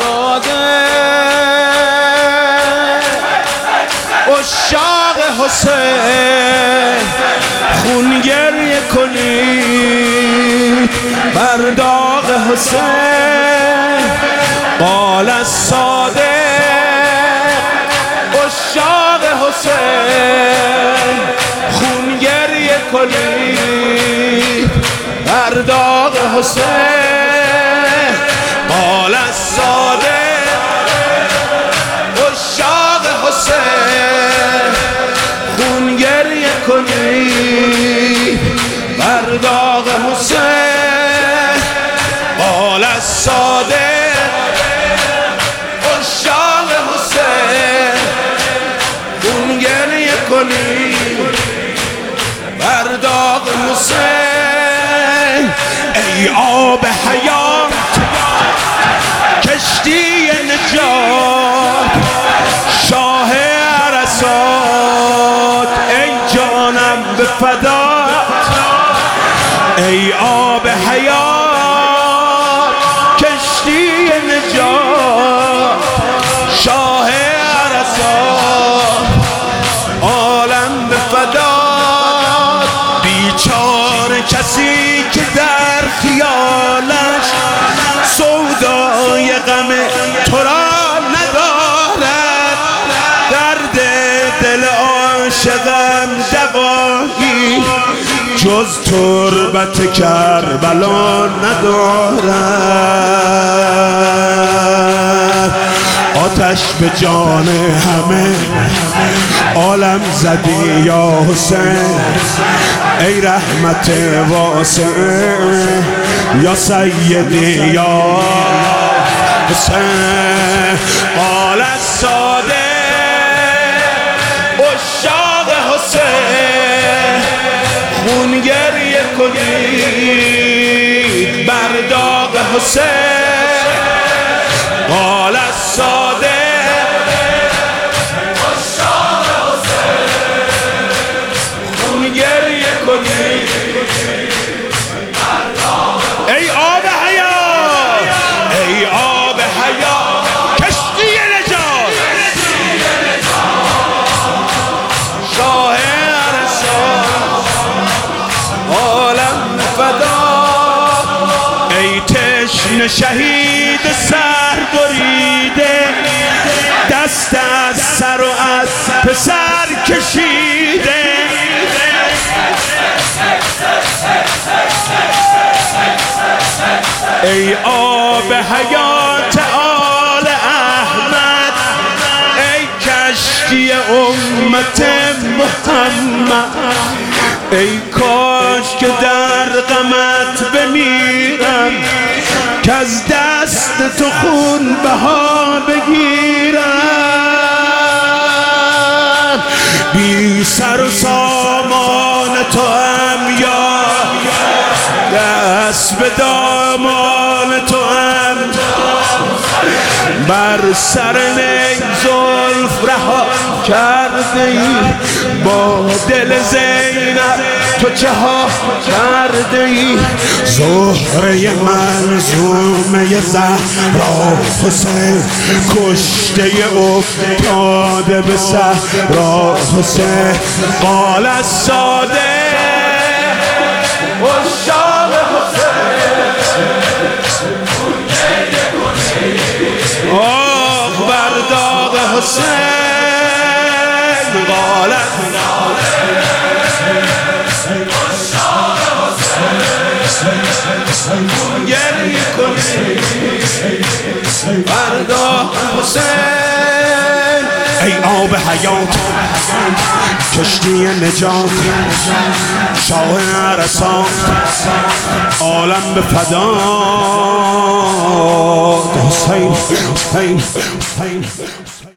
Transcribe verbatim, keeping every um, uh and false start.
ساده عشاق حسین خون گریه کنید بر داغ حسین. قال الصادق عشاق حسین خون گریه کنید بر داغ حسین. قال الصادق عشاق حسین خون گریه کنید بر داغ حسین. قال الصادق عشاق حسین خون گریه کنید بر داغ حسین. ای آب حیات کشتی نجات شاه عرصات ای جانم به فدات. ای آب حیات کشتی نجات شاه عرصات عالم به فدات. بیچاره کسی که در خیالش سودای غم تو را ندارد، درد دل عاشقم دوایی جز تربت کربلا ندارد. آتش به جان همه عالم زدی یا حسین ای رحمت واسع یا سیدی یا حسین. قال الصادق عشاق حسین خون گریه کنید بر داغ حسین. قال الصادق عشاق حسین خون گریه کنید بر داغ حسین. ای آب حیات ای آب حیات کشتی نجات شاه عرصات عالم فدا. ای تشنه شهید سر بریده دست از سر و از پسر کشیده. ای آب حیات آل احمد ای کشتی امت محمد. ای کاش که در غمت بمیرم که از دست تو خون بها بگیرم. بی سر و سامان تو هم یا دست به دامان تو هم بر سر نی زلف رها کرده ای با دل زینب تو چه ها کرده ای. زهره منظومه زهرا حسین کشته افتاده به صحرا حسین. قال الصادق عشاق حسین آه بر داغ حسین. قال گریه کنید بر داغ حسین. ای آب حیات کشتی نجات شاه عرصات عالم به فدات. حسین حسین حسین